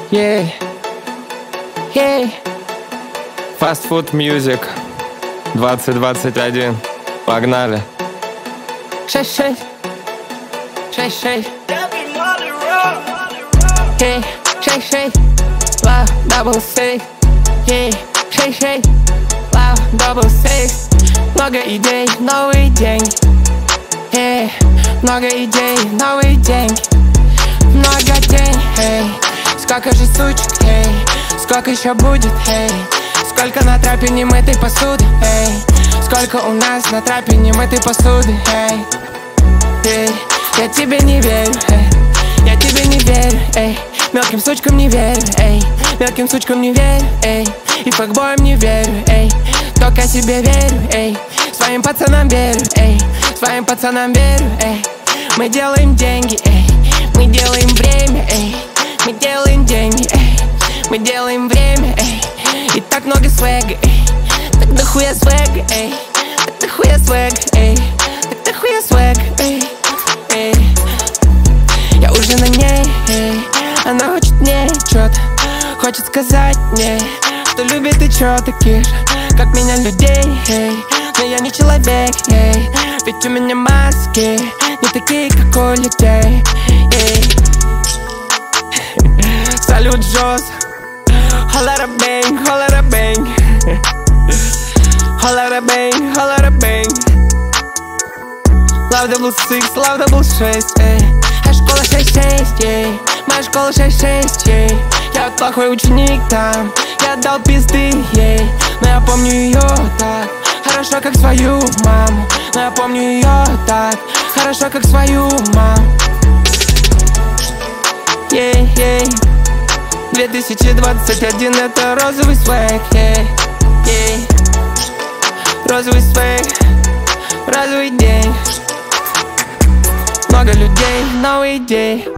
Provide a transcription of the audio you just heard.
Ей, ей. Fast Food Music 2021. Погнали. 6-6. 6-6. Ей, 6-6. Love, double six. Ей, 6-6. Love, double six. Много идей, новые деньги. Ей, много идей, новые деньги. Много денег, эй. Сколько же сучек, эй. Сколько еще будет, эй. Сколько на трапе немытой посуды, эй. Сколько у нас на трапе немытой посуды, эй. Эй, я тебе не верю, эй. Я тебе не верю, эй. Мелким сучкам не верю, эй. Мелким сучкам не верю, эй. И фэкбоям не верю, эй. Только себе верю, эй. Своим пацанам верю, эй. Своим пацанам верю, эй. Мы делаем деньги, эй. Мы делаем время, эй. Мы делаем деньги, эй. Мы делаем время, эй. И так много свега, эй. Так дохуя свега, эй. Так дохуя свега, эй. Так дохуя свега, эй. Эй. Я уже на ней, эй. Она хочет мне что-то. Хочет сказать мне, что любит и чё таких же, как меня, людей, эй. Но я не человек, эй. Ведь у меня маски не такие, как у людей, эй. Салют, Джоз. Холара бэнг, холара бэнг. Холара бэнг, холара бэнг. Love double six, love double 6, эй. А школа 6-6, ей. Моя школа 6-6, ей. Я плохой ученик там. Я дал пизды ей. Но я помню ее так хорошо, как свою маму. Но я помню ее так хорошо, как свою маму. Ей, ей. 2021 это розовый свэг, ей, ей. Розовый свэг, розовый день. Много людей, новые идеи.